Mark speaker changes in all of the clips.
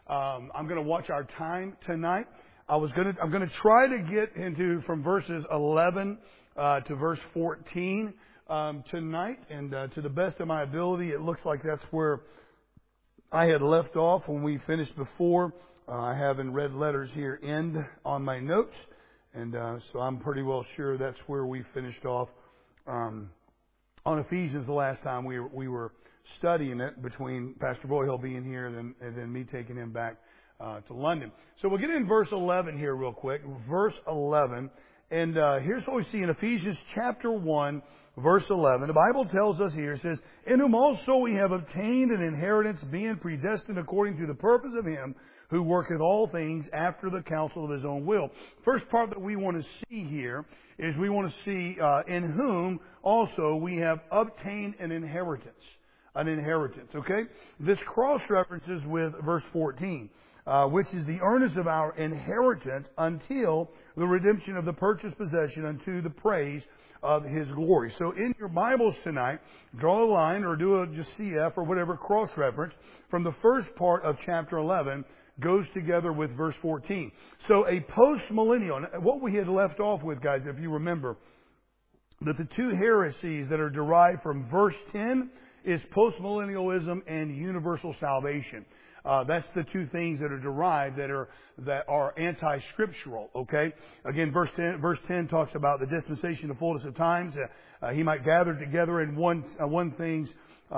Speaker 1: I'm going to watch our time tonight. I'm going to try to get into from verses 11 to verse 14 tonight, and to the best of my ability, it looks like that's where I had left off when we finished before. I have in red letters here "end" on my notes, and so I'm pretty well sure that's where we finished off on Ephesians the last time we were studying it, between Pastor Boyhill being here and then me taking him back to London. So we'll get in verse 11 here real quick. Verse 11. And here's what we see in Ephesians chapter 1, verse 11. The Bible tells us here, it says, "In whom also we have obtained an inheritance, being predestined according to the purpose of Him who worketh all things after the counsel of His own will." First part that we want to see here is we want to see in whom also we have obtained an inheritance. An inheritance, okay? This cross-references with verse 14. Which is the earnest of our inheritance until the redemption of the purchased possession unto the praise of His glory. So in your Bibles tonight, draw a line or do a just CF or whatever cross-reference from the first part of chapter 11 goes together with verse 14. So a post-millennial, what we had left off with, guys, if you remember, that the two heresies that are derived from verse 10 is postmillennialism and universal salvation. That's the two things that are derived that are anti-scriptural. Okay. Again, verse 10 talks about the dispensation of fullness of times. He might gather together in all things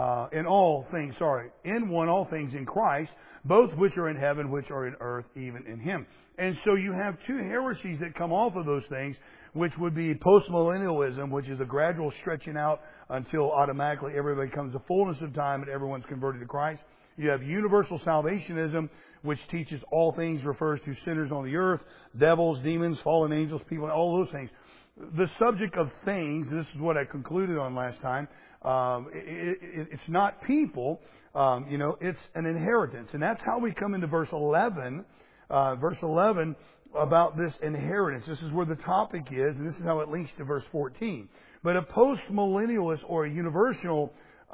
Speaker 1: in Christ, both which are in heaven, which are in earth, even in Him. And so you have two heresies that come off of those things, which would be postmillennialism, which is a gradual stretching out until automatically everybody comes to fullness of time and everyone's converted to Christ. You have universal salvationism, which teaches all things, refers to sinners on the earth, devils, demons, fallen angels, people, all those things. The subject of things, this is what I concluded on last time, it's not people, it's an inheritance. And that's how we come into verse 11, about this inheritance. This is where the topic is, and this is how it links to verse 14. But a post-millennialist or a universalist,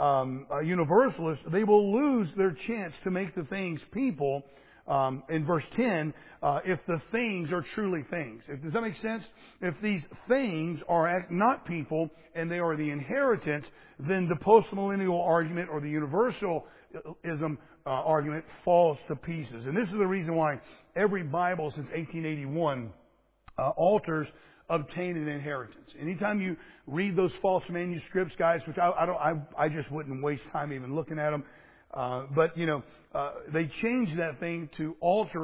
Speaker 1: they will lose their chance to make the things people, in verse 10, if the things are truly things. Does that make sense? If these things are not people and they are the inheritance, then the postmillennial argument or the universalism argument falls to pieces. And this is the reason why every Bible since 1881 alters obtain an inheritance. Anytime you read those false manuscripts, guys, which I just wouldn't waste time even looking at them. But they change that thing to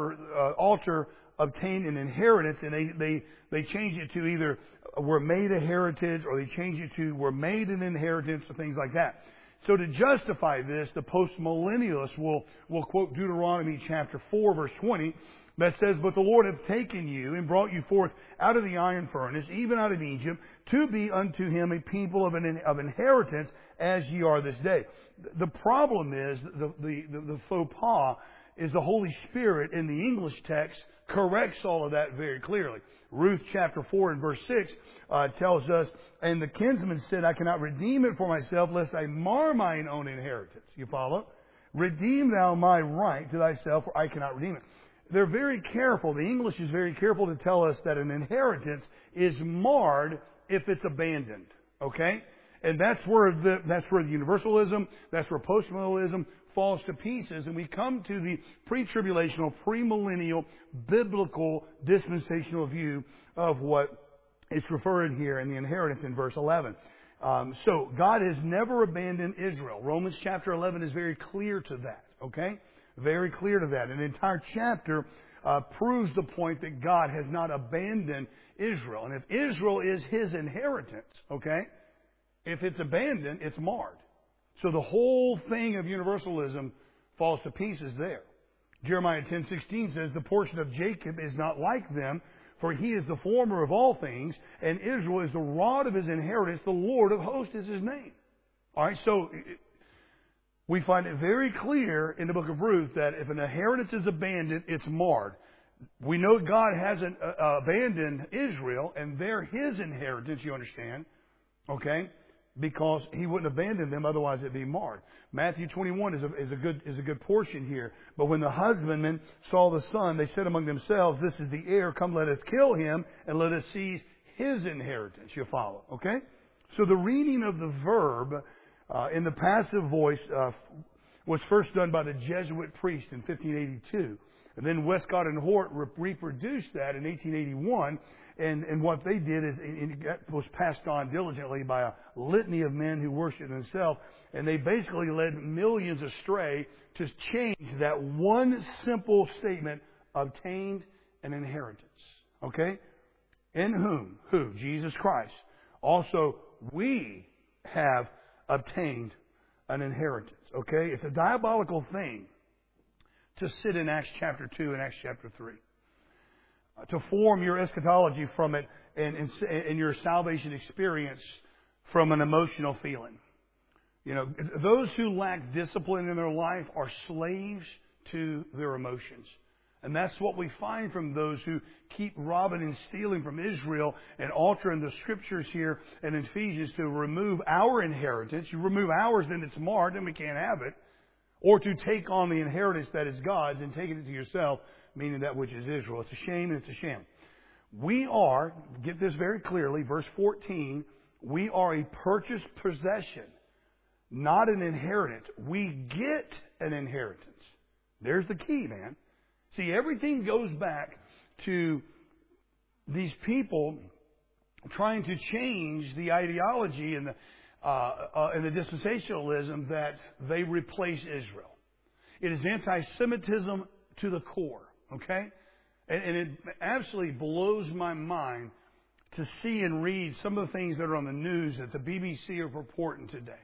Speaker 1: alter obtain an inheritance, and they change it to either we're made a heritage, or they change it to we're made an inheritance, or things like that. So to justify this, the postmillennialists will quote Deuteronomy chapter 4, verse 20, that says, "But the Lord hath taken you and brought you forth out of the iron furnace, even out of Egypt, to be unto Him a people of inheritance, as ye are this day." The problem is, the faux pas is the Holy Spirit in the English text corrects all of that very clearly. Ruth chapter 4 and verse 6 tells us, "And the kinsman said, I cannot redeem it for myself, lest I mar mine own inheritance." You follow? "Redeem thou my right to thyself, for I cannot redeem it." They're very careful. The English is very careful to tell us that an inheritance is marred if it's abandoned. Okay? And that's where the universalism, that's where postmillennialism falls to pieces, and we come to the pre-tribulational, premillennial, biblical, dispensational view of what is referred here in the inheritance in verse 11. So God has never abandoned Israel. Romans chapter 11 is very clear to that. Okay? Very clear to that. An entire chapter proves the point that God has not abandoned Israel. And if Israel is His inheritance, okay, if it's abandoned, it's marred. So the whole thing of universalism falls to pieces there. Jeremiah 10:16 says, "The portion of Jacob is not like them, for he is the former of all things, and Israel is the rod of his inheritance, the Lord of hosts is His name." All right, so we find it very clear in the book of Ruth that if an inheritance is abandoned, it's marred. We know God hasn't abandoned Israel, and they're His inheritance, you understand. Okay? because He wouldn't abandon them, otherwise it'd be marred. Matthew 21 is a good portion here. But when the husbandmen saw the son, they said among themselves, "This is the heir. Come, let us kill him, and let us seize his inheritance." You follow, okay? So the reading of the verb in the passive voice was first done by the Jesuit priest in 1582. And then Westcott and Hort reproduced that in 1881. And what they did is it was passed on diligently by a litany of men who worshiped themselves. And they basically led millions astray to change that one simple statement, obtained an inheritance. Okay? In whom? Who? Jesus Christ. Also, we have obtained an inheritance. Okay? It's a diabolical thing to sit in Acts chapter 2 and Acts chapter 3. To form your eschatology from it and your salvation experience from an emotional feeling. You know, those who lack discipline in their life are slaves to their emotions. And that's what we find from those who keep robbing and stealing from Israel and altering the scriptures here in Ephesians to remove our inheritance. You remove ours, then it's marred, then we can't have it. Or to take on the inheritance that is God's and taking it to yourself, meaning that which is Israel. It's a shame and it's a sham. We are, get this very clearly, verse 14, we are a purchased possession, not an inheritance. We get an inheritance. There's the key, man. See, everything goes back to these people trying to change the ideology and the dispensationalism that they replace Israel. It is anti-Semitism to the core, okay? And it absolutely blows my mind to see and read some of the things that are on the news that the BBC are reporting today.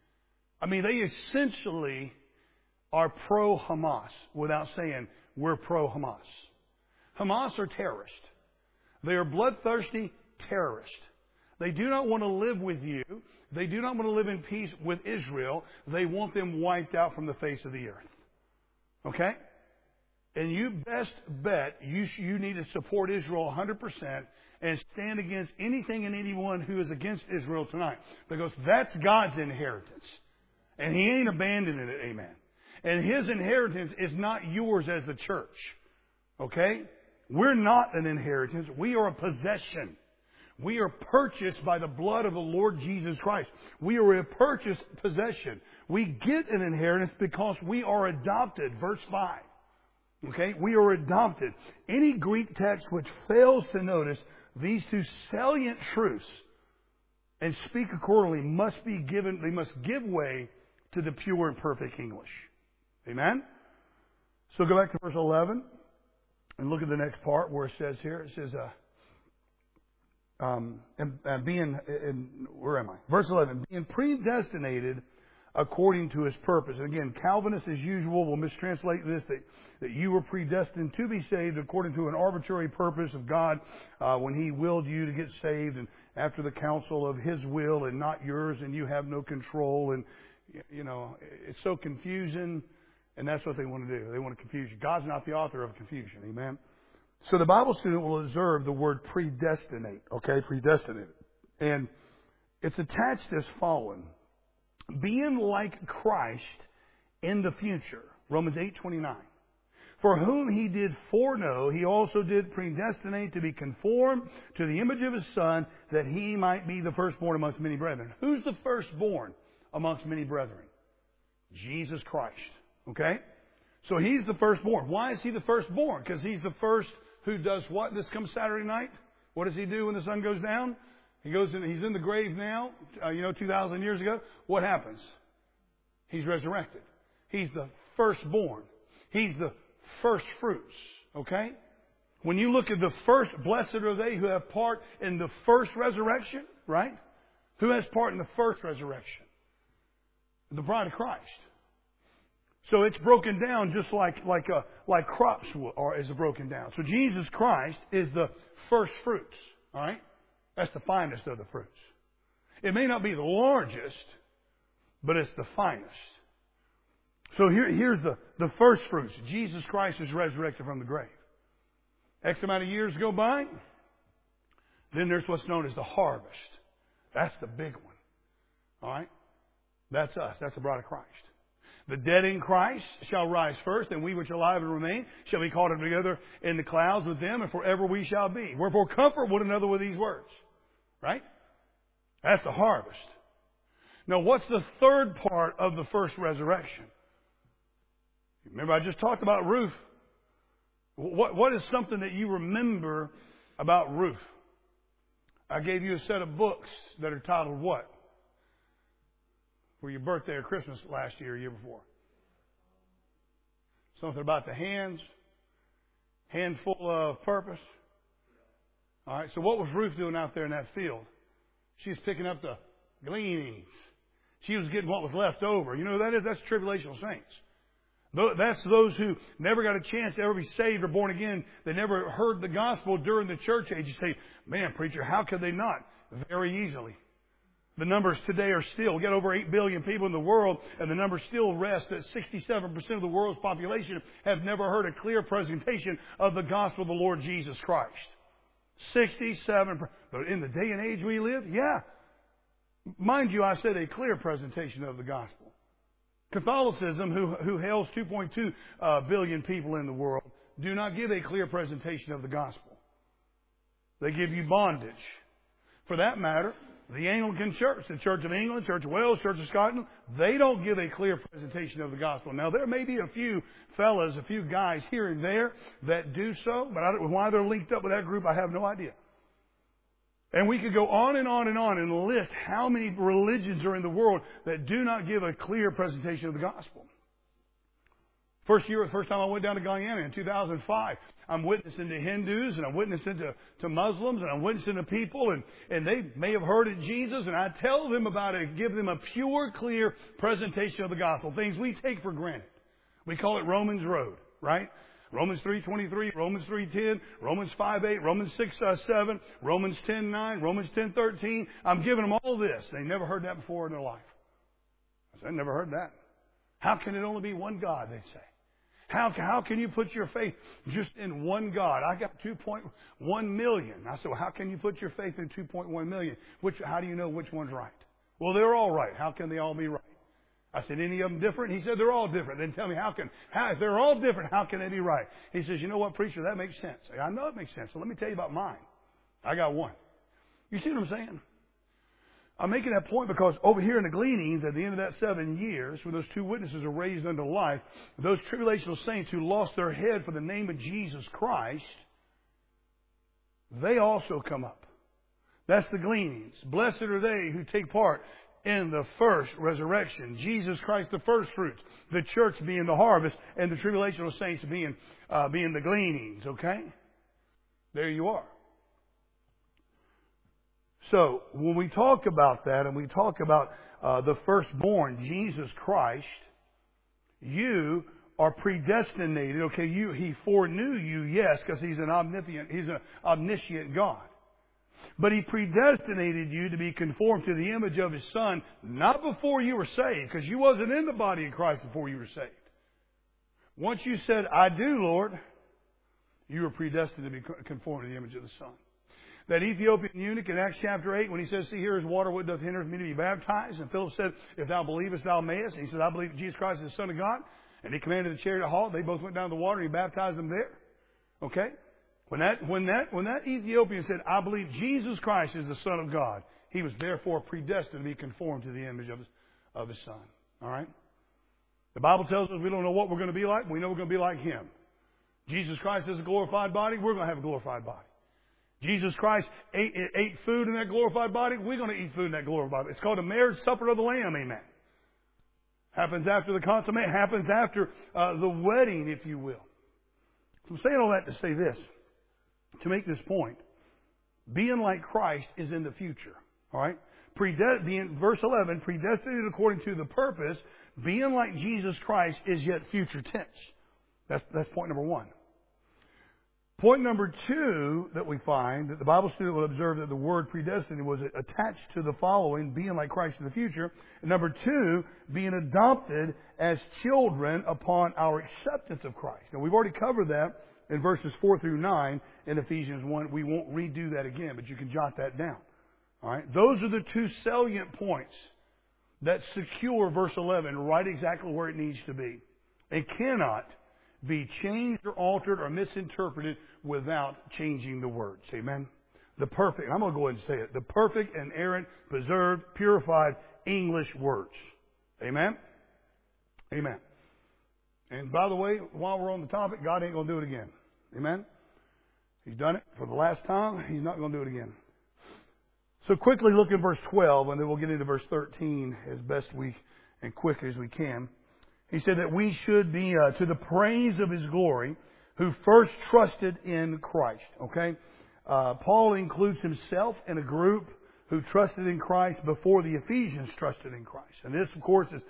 Speaker 1: I mean, they essentially are pro-Hamas without saying we're pro-Hamas. Hamas are terrorists. They are bloodthirsty terrorists. They do not want to live with you. They do not want to live in peace with Israel. They want them wiped out from the face of the earth. Okay? And you best bet you need to support Israel 100% and stand against anything and anyone who is against Israel tonight. Because that's God's inheritance. And He ain't abandoning it, amen. And His inheritance is not yours as the church. Okay? We're not an inheritance. We are a possession. We are purchased by the blood of the Lord Jesus Christ. We are a purchased possession. We get an inheritance because we are adopted. Verse 5. Okay? We are adopted. Any Greek text which fails to notice these two salient truths and speak accordingly must be given, they must give way to the pure and perfect English. Amen? So go back to verse 11 and look at the next part where it says here, it says, where am I? Verse 11, being predestinated according to His purpose. And again, Calvinists, as usual, will mistranslate this, that you were predestined to be saved according to an arbitrary purpose of God when He willed you to get saved and after the counsel of His will and not yours, and you have no control. And, you know, it's so confusing, and that's what they want to do. They want to confuse you. God's not the author of confusion. Amen? So the Bible student will observe the word predestinate. Okay? Predestinate. And it's attached as following. Being like Christ in the future. Romans 8:29. For whom He did foreknow, He also did predestinate to be conformed to the image of His Son, that He might be the firstborn amongst many brethren. Who's the firstborn amongst many brethren? Jesus Christ. Okay? So He's the firstborn. Why is He the firstborn? Because He's the first who does what this comes Saturday night? What does He do when the sun goes down? He's in the grave now, 2,000 years ago. What happens? He's resurrected. He's the firstborn. He's the first fruits. Okay? When you look at the first, blessed are they who have part in the first resurrection, right? Who has part in the first resurrection? The bride of Christ. So it's broken down just like crops is broken down. So Jesus Christ is the first fruits. All right? That's the finest of the fruits. It may not be the largest, but it's the finest. So here's the first fruits. Jesus Christ is resurrected from the grave. X amount of years go by. Then there's what's known as the harvest. That's the big one. All right? That's us. That's the bride of Christ. The dead in Christ shall rise first, and we which are alive and remain shall be caught up together in the clouds with them, and forever we shall be. Wherefore comfort one another with these words. Right? That's the harvest. Now, what's the third part of the first resurrection? Remember, I just talked about Ruth. What is something that you remember about Ruth? I gave you a set of books that are titled what? For your birthday or Christmas last year or year before. Something about the hands. Handful of purpose. All right, so what was Ruth doing out there in that field? She was picking up the gleanings. She was getting what was left over. You know who that is? That's tribulational saints. That's those who never got a chance to ever be saved or born again. They never heard the gospel during the church age. You say, man, preacher, how could they not? Very easily. The numbers today are still, we got over 8 billion people in the world, and the numbers still rest that 67% of the world's population have never heard a clear presentation of the gospel of the Lord Jesus Christ. 67%. But in the day and age we live, yeah. Mind you, I said a clear presentation of the gospel. Catholicism, who hails 2.2 billion people in the world, do not give a clear presentation of the gospel. They give you bondage. For that matter, the Anglican Church, the Church of England, Church of Wales, Church of Scotland, they don't give a clear presentation of the gospel. Now, there may be a few fellas, a few guys here and there that do so, but why they're linked up with that group, I have no idea. And we could go on and on and on and list how many religions are in the world that do not give a clear presentation of the gospel. First time I went down to Guyana in 2005, I'm witnessing to Hindus and I'm witnessing to Muslims and I'm witnessing to people and they may have heard of Jesus and I tell them about it, give them a pure, clear presentation of the gospel. Things we take for granted. We call it Romans Road, right? Romans 3:23, Romans 3:10, Romans 5:8, Romans 6:7, Romans 10:9, Romans 10:13. I'm giving them all this. They never heard that before in their life. I said, I never heard that. How can it only be one God, they say. How can you put your faith just in one God? I got 2.1 million. I said, well, how can you put your faith in 2.1 million? How do you know which one's right? Well, they're all right. How can they all be right? I said, any of them different? He said, they're all different. Then tell me, if they're all different, how can they be right? He says, you know what, preacher, that makes sense. I say, I know it makes sense. So let me tell you about mine. I got one. You see what I'm saying? I'm making that point because over here in the gleanings, at the end of that 7 years, when those two witnesses are raised unto life, those tribulational saints who lost their head for the name of Jesus Christ, they also come up. That's the gleanings. Blessed are they who take part in the first resurrection. Jesus Christ, the first fruits. The church being the harvest, and the tribulational saints being the gleanings. Okay? There you are. So, when we talk about that, and we talk about the firstborn, Jesus Christ, you are predestinated. Okay, He foreknew you, yes, because He's an omniscient God. But He predestinated you to be conformed to the image of His Son, not before you were saved, because you wasn't in the body of Christ before you were saved. Once you said, I do, Lord, you were predestined to be conformed to the image of the Son. That Ethiopian eunuch in Acts chapter 8, when he says, see, here is water, what doth hinder me to be baptized? And Philip said, if thou believest, thou mayest. And he said, I believe Jesus Christ is the Son of God. And he commanded the chariot to halt. They both went down to the water, and he baptized them there. Okay? When that Ethiopian said, I believe Jesus Christ is the Son of God, he was therefore predestined to be conformed to the image of His Son. All right? The Bible tells us we don't know what we're going to be like, but we know we're going to be like Him. Jesus Christ has a glorified body, we're going to have a glorified body. Jesus Christ ate food in that glorified body, we're going to eat food in that glorified body. It's called the marriage supper of the Lamb, amen. Happens after the consummation, happens after the wedding, if you will. So I'm saying all that to say this, to make this point. Being like Christ is in the future. All right? Verse 11, predestinated according to the purpose, being like Jesus Christ is yet future tense. That's point number one. Point number two that we find, that the Bible student will observe that the word predestined was attached to the following, being like Christ in the future. And number two, being adopted as children upon our acceptance of Christ. Now, we've already covered that in verses 4 through 9 in Ephesians 1. We won't redo that again, but you can jot that down. All right? Those are the two salient points that secure verse 11 right exactly where it needs to be. It cannot be changed or altered or misinterpreted without changing the words. Amen? The perfect, I'm going to go ahead and say it, the perfect, inerrant, preserved, purified English words. Amen? Amen. And by the way, while we're on the topic, God ain't going to do it again. Amen? He's done it for the last time. He's not going to do it again. So quickly look at verse 12, and then we'll get into verse 13 as best we and quick as we can. He said that we should be to the praise of His glory, who first trusted in Christ. Okay? Paul includes himself in a group who trusted in Christ before the Ephesians trusted in Christ. And this, of course, is,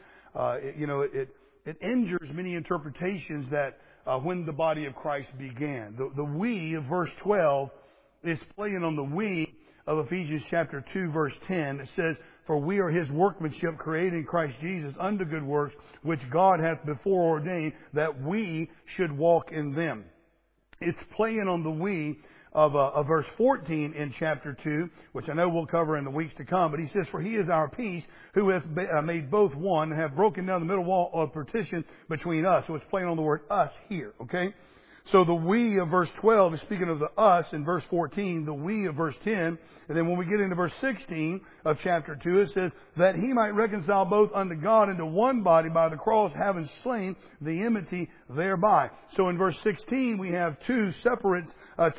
Speaker 1: it injures many interpretations that when the body of Christ began. The we of verse 12 is playing on the we of Ephesians chapter 2, verse 10. It says, "For we are His workmanship, created in Christ Jesus unto good works, which God hath before ordained that we should walk in them." It's playing on the we of verse 14 in chapter 2, which I know we'll cover in the weeks to come. But he says, "For He is our peace, who hath made both one, and have broken down the middle wall of partition between us." So it's playing on the word us here, okay? So the we of verse 12 is speaking of the us in verse 14, the we of verse 10. And then when we get into verse 16 of chapter 2, it says, "That He might reconcile both unto God into one body by the cross, having slain the enmity thereby." So in verse 16, we have two separate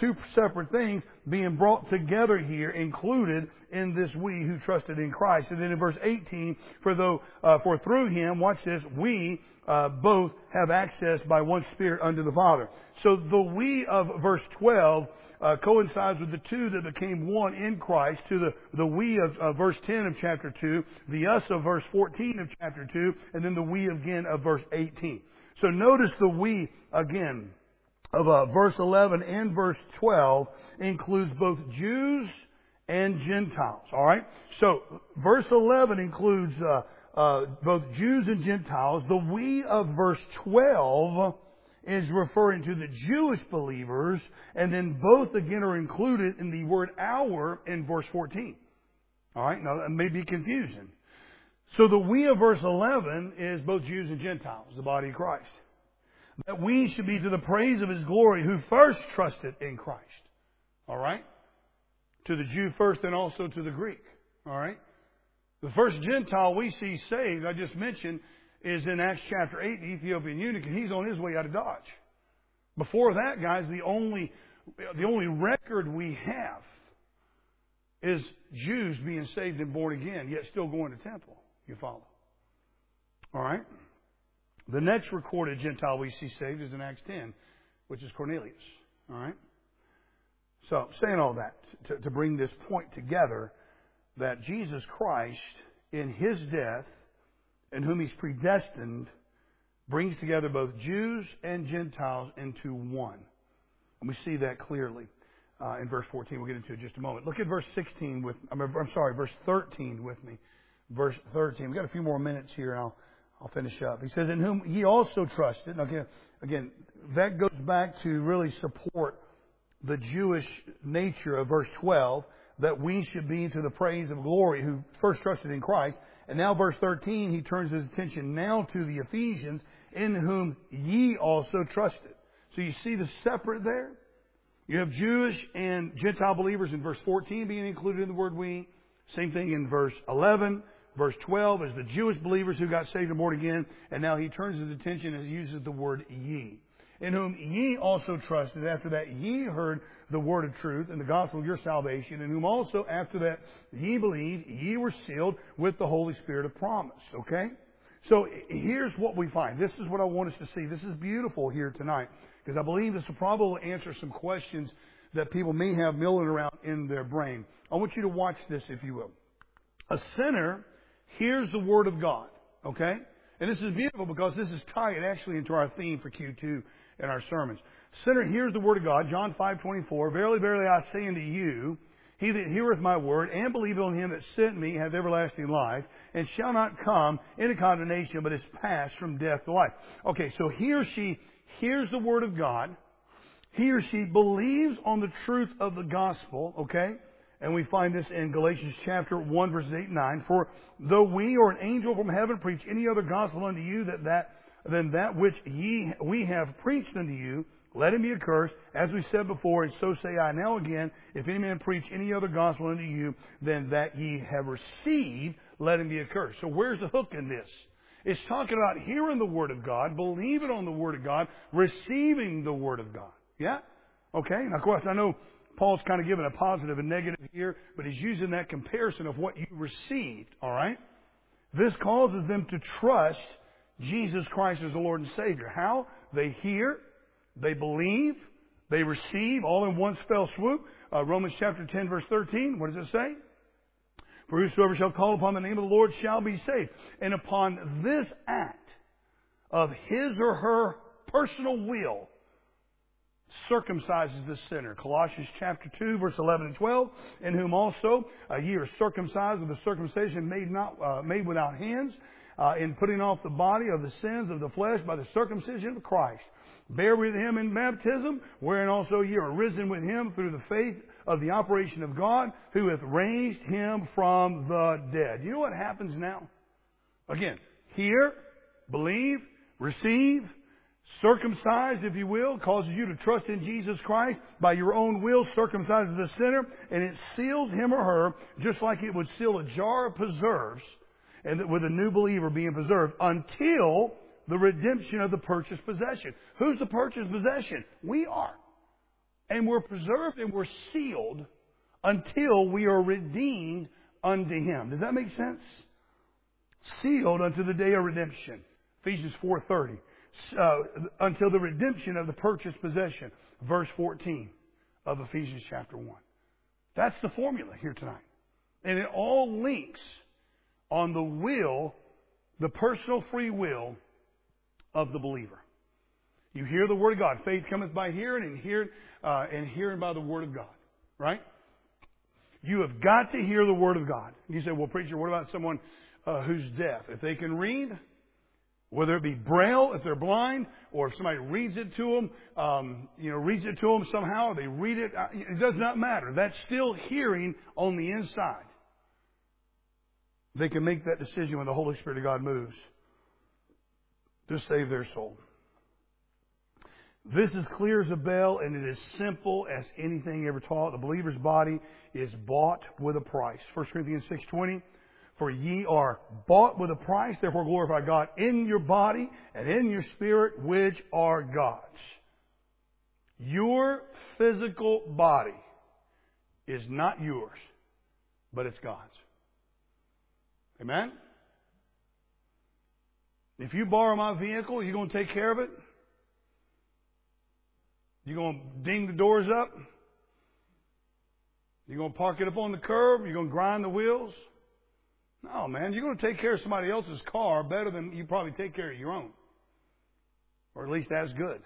Speaker 1: things being brought together here, included in this we who trusted in Christ. And then in verse 18, for through Him, watch this, we both have access by one Spirit unto the Father. So the we of verse 12 coincides with the two that became one in Christ, to the we of verse 10 of chapter 2, the us of verse 14 of chapter 2, and then the we again of verse 18. So notice the we again of verse 11 and verse 12 includes both Jews and Gentiles. All right? So verse 11 includes both Jews and Gentiles. The we of verse 12 is referring to the Jewish believers, and then both again are included in the word our in verse 14. All right? Now that may be confusing. So the we of verse 11 is both Jews and Gentiles, the body of Christ. That we should be to the praise of His glory, who first trusted in Christ. All right? To the Jew first and also to the Greek. All right? The first Gentile we see saved, I just mentioned, is in Acts chapter 8, the Ethiopian eunuch, and he's on his way out of Dodge. Before that, guys, the only record we have is Jews being saved and born again, yet still going to temple. You follow? All right? The next recorded Gentile we see saved is in Acts 10, which is Cornelius. All right? So, saying all that to bring this point together, that Jesus Christ, in His death, and whom He's predestined, brings together both Jews and Gentiles into one. And we see that clearly in verse 14. We'll get into it in just a moment. Look at verse 13 with me. Verse 13. We've got a few more minutes here, and I'll finish up. He says, "In whom ye also trusted." Okay, again, that goes back to really support the Jewish nature of verse 12, that we should be to the praise of glory, who first trusted in Christ. And now verse 13, he turns his attention now to the Ephesians, in whom ye also trusted. So you see the separate there? You have Jewish and Gentile believers in verse 14 being included in the word we. Same thing in verse 11. Verse 12 is the Jewish believers who got saved and born again. And now he turns his attention and uses the word ye. In whom ye also trusted, after that ye heard the word of truth and the gospel of your salvation, in whom also after that ye believed, ye were sealed with the Holy Spirit of promise. Okay? So here's what we find. This is what I want us to see. This is beautiful here tonight, because I believe this will probably answer some questions that people may have milling around in their brain. I want you to watch this, if you will. A sinner hears the word of God. Okay? And this is beautiful because this is tied actually into our theme for Q2 in our sermons. Sinner hears the word of God, John 5:24. "Verily, verily, I say unto you, he that heareth my word, and believeth on Him that sent me, hath everlasting life, and shall not come into condemnation, but is passed from death to life." Okay, so he or she hears the word of God. He or she believes on the truth of the gospel, okay? And we find this in Galatians chapter 1, verses 8 and 9. For though we or an angel from heaven preach any other gospel unto you than that which we have preached unto you, let him be accursed. As we said before, and so say I now again, if any man preach any other gospel unto you than that ye have received, let him be accursed. So where's the hook in this? It's talking about hearing the Word of God, believing on the Word of God, receiving the Word of God. Yeah? Okay? Now, of course, I know Paul's kind of giving a positive and negative here, but he's using that comparison of what you received. All right? This causes them to trust Jesus Christ as the Lord and Savior. How? They hear, they believe, they receive, all in one fell swoop. Romans chapter 10, verse 13. What does it say? For whosoever shall call upon the name of the Lord shall be saved. And upon this act of his or her personal will, circumcises the sinner. Colossians chapter 2, verse 11 and 12. In whom also ye are circumcised with a circumcision made without hands, in putting off the body of the sins of the flesh by the circumcision of Christ. Bear with him in baptism, wherein also ye are risen with him through the faith of the operation of God, who hath raised him from the dead. You know what happens now? Again, hear, believe, receive, circumcised, if you will, causes you to trust in Jesus Christ. By your own will, circumcises the sinner, and it seals him or her just like it would seal a jar of preserves, and with a new believer being preserved until the redemption of the purchased possession. Who's the purchased possession? We are. And we're preserved and we're sealed until we are redeemed unto Him. Does that make sense? Sealed unto the day of redemption. Ephesians 4:30. Until the redemption of the purchased possession. Verse 14 of Ephesians chapter 1. That's the formula here tonight. And it all links on the will, the personal free will of the believer. You hear the Word of God. Faith cometh by hearing, and hearing by the Word of God. Right? You have got to hear the Word of God. You say, well, preacher, what about someone who's deaf? If they can read, whether it be Braille, if they're blind, or if somebody reads it to them, reads it to them somehow, or they read it, it does not matter. That's still hearing on the inside. They can make that decision when the Holy Spirit of God moves to save their soul. This is clear as a bell, and it is simple as anything ever taught. The believer's body is bought with a price. 1 Corinthians 6:20. For ye are bought with a price, therefore glorify God in your body and in your spirit, which are God's. Your physical body is not yours, but it's God's. Amen? If you borrow my vehicle, you going to take care of it? You going to ding the doors up? You going to park it up on the curb? You going to grind the wheels? No, man. You're going to take care of somebody else's car better than you probably take care of your own. Or at least as good.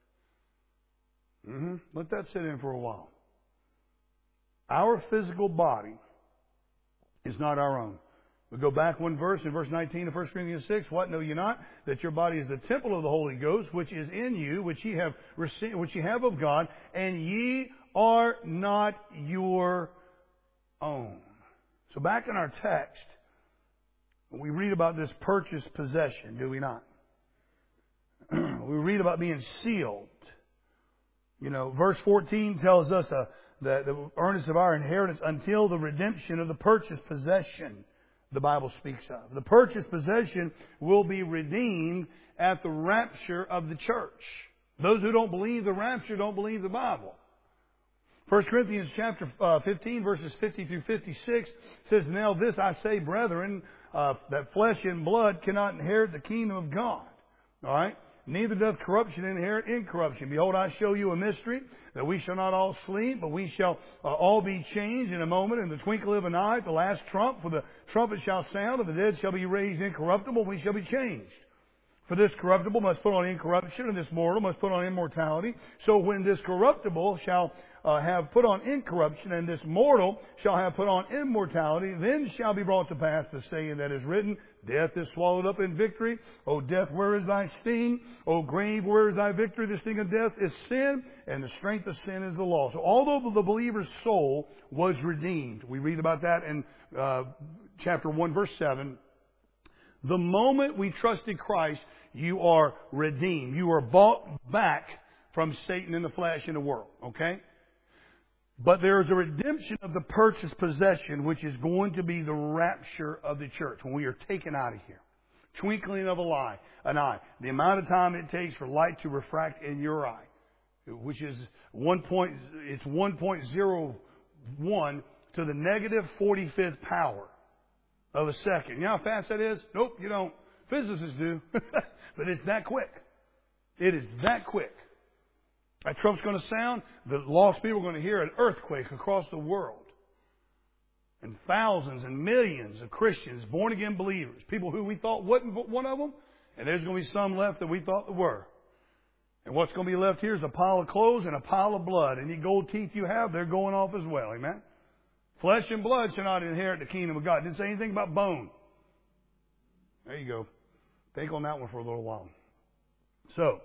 Speaker 1: Let that sit in for a while. Our physical body is not our own. We go back one verse in verse 19 of 1 Corinthians 6. What know ye not? That your body is the temple of the Holy Ghost, which is in you, which ye have received, which ye have of God, and ye are not your own. So back in our text, we read about this purchased possession, do we not? We read about being sealed. Verse 14 tells us the earnest of our inheritance until the redemption of the purchased possession, the Bible speaks of. The purchased possession will be redeemed at the rapture of the church. Those who don't believe the rapture don't believe the Bible. 1 Corinthians chapter 15, verses 50 through 56 says, Now this I say, brethren, that flesh and blood cannot inherit the kingdom of God. All right? Neither doth corruption inherit incorruption. Behold, I show you a mystery, that we shall not all sleep, but we shall all be changed in a moment, in the twinkle of an eye, at the last trump. For the trumpet shall sound, and the dead shall be raised incorruptible, and we shall be changed. For this corruptible must put on incorruption, and this mortal must put on immortality. So when this corruptible shall have put on incorruption, and this mortal shall have put on immortality, then shall be brought to pass the saying that is written, Death is swallowed up in victory. O death, where is thy sting? O grave, where is thy victory? The sting of death is sin, and the strength of sin is the law. So although the believer's soul was redeemed, we read about that in chapter 1, verse 7. The moment we trusted Christ, you are redeemed. You are bought back from Satan in the flesh in the world. Okay? But there is a redemption of the purchased possession, which is going to be the rapture of the church when we are taken out of here. Twinkling of an eye. The amount of time it takes for light to refract in your eye, which is 1.01 to the negative 45th power of a second. You know how fast that is? Nope, you don't. Physicists do. But it's that quick. It is that quick. That trump's going to sound. The lost people are going to hear an earthquake across the world. And thousands and millions of Christians, born-again believers, people who we thought wasn't one of them, and there's going to be some left that we thought there were. And what's going to be left here is a pile of clothes and a pile of blood. Any gold teeth you have, they're going off as well. Amen? Flesh and blood shall not inherit the kingdom of God. It didn't say anything about bone. There you go. Think on that one for a little while. So,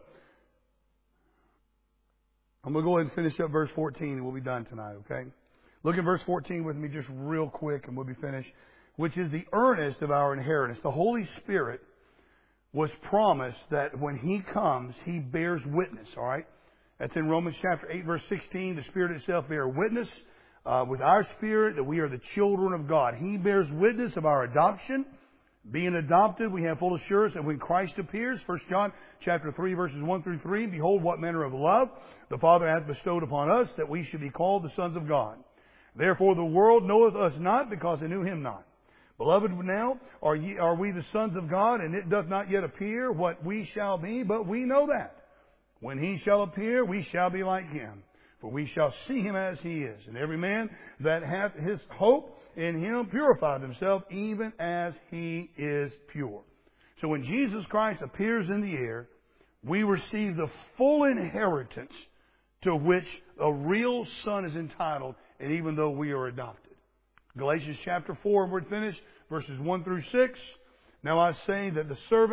Speaker 1: I'm going to go ahead and finish up verse 14 and we'll be done tonight, okay? Look at verse 14 with me just real quick and we'll be finished. Which is the earnest of our inheritance. The Holy Spirit was promised that when He comes, He bears witness, alright? That's in Romans chapter 8 verse 16. The Spirit itself bears witness with our spirit that we are the children of God. He bears witness of our adoption. Being adopted, we have full assurance that when Christ appears, 1 John chapter 3 verses 1 through 3, behold what manner of love the Father hath bestowed upon us, that we should be called the sons of God. Therefore the world knoweth us not, because it knew Him not. Beloved, now are we the sons of God, and it doth not yet appear what we shall be, but we know that when He shall appear, we shall be like Him. For we shall see Him as He is. And every man that hath his hope in Him purified himself, even as He is pure. So when Jesus Christ appears in the air, we receive the full inheritance to which a real son is entitled, and even though we are adopted. Galatians chapter 4, and we're finished, verses 1 through 6. Now I say that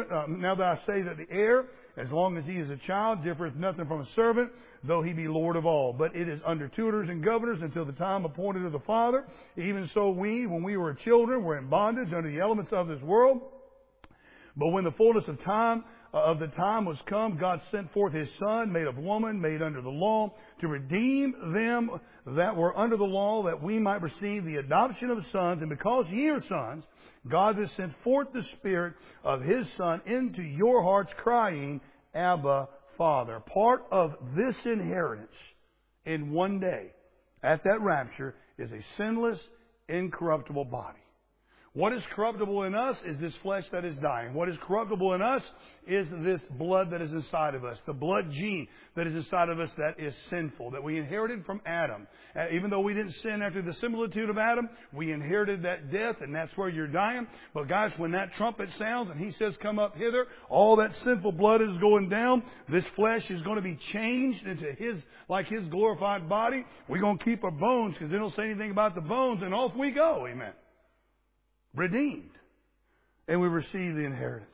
Speaker 1: the heir, as long as he is a child, differeth nothing from a servant, though he be Lord of all. But it is under tutors and governors until the time appointed of the Father. Even so we, when we were children, were in bondage under the elements of this world. But when the fullness of the time was come, God sent forth His Son, made of woman, made under the law, to redeem them that were under the law, that we might receive the adoption of sons. And because ye are sons, God has sent forth the Spirit of His Son into your hearts, crying, Abba, Father. Part of this inheritance in one day, at that rapture, is a sinless, incorruptible body. What is corruptible in us is this flesh that is dying. What is corruptible in us is this blood that is inside of us. The blood gene that is inside of us that is sinful, that we inherited from Adam. Even though we didn't sin after the similitude of Adam, we inherited that death, and that's where you're dying. But guys, when that trumpet sounds and He says, come up hither, all that sinful blood is going down. This flesh is going to be changed into His glorified body. We're going to keep our bones, because they don't say anything about the bones, and off we go. Amen. Redeemed. And we receive the inheritance.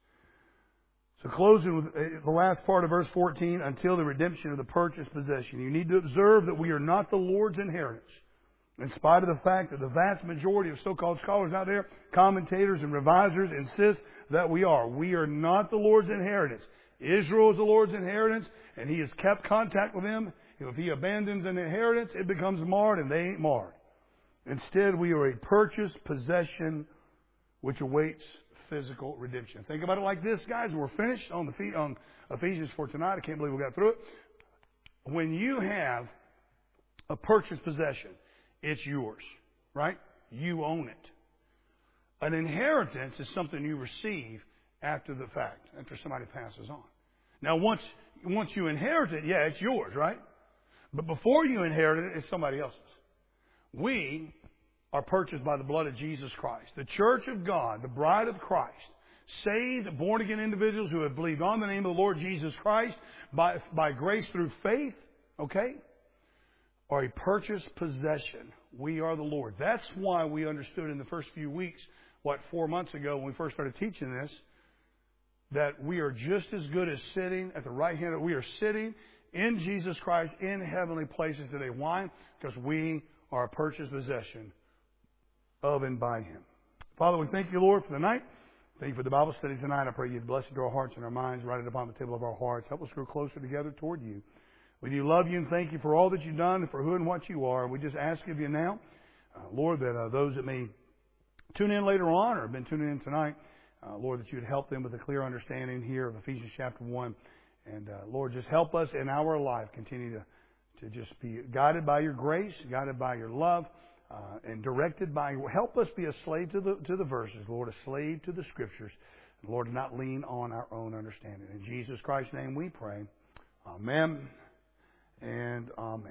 Speaker 1: So closing with the last part of verse 14, until the redemption of the purchased possession. You need to observe that we are not the Lord's inheritance. In spite of the fact that the vast majority of so-called scholars out there, commentators and revisers, insist that we are. We are not the Lord's inheritance. Israel is the Lord's inheritance, and He has kept contact with them. If He abandons an inheritance, it becomes marred, and they ain't marred. Instead, we are a purchased possession which awaits physical redemption. Think about it like this, guys. We're finished on Ephesians for tonight. I can't believe we got through it. When you have a purchased possession, it's yours, right? You own it. An inheritance is something you receive after the fact, after somebody passes on. Now, once you inherit it, yeah, it's yours, right? But before you inherit it, it's somebody else's. We are purchased by the blood of Jesus Christ. The church of God, the bride of Christ, saved, born-again individuals who have believed on the name of the Lord Jesus Christ by grace through faith, okay, are a purchased possession. We are the Lord. That's why we understood in the first few weeks 4 months ago when we first started teaching this, that we are just as good as sitting at the right hand. We are sitting in Jesus Christ in heavenly places today. Why? Because we are a purchased possession of and by Him. Father, we thank you, Lord, for the night. Thank you for the Bible study tonight. I pray you'd bless it to our hearts and our minds, write it upon the table of our hearts. Help us grow closer together toward you. We do love you and thank you for all that you've done and for who and what you are. We just ask of you now, Lord, that those that may tune in later on or have been tuning in tonight, Lord, that you would help them with a clear understanding here of Ephesians chapter 1. And, Lord, just help us in our life continue to just be guided by your grace, guided by your love, and directed by, help us be a slave to the verses, Lord, a slave to the Scriptures. And Lord, not lean on our own understanding. In Jesus Christ's name we pray. Amen and amen.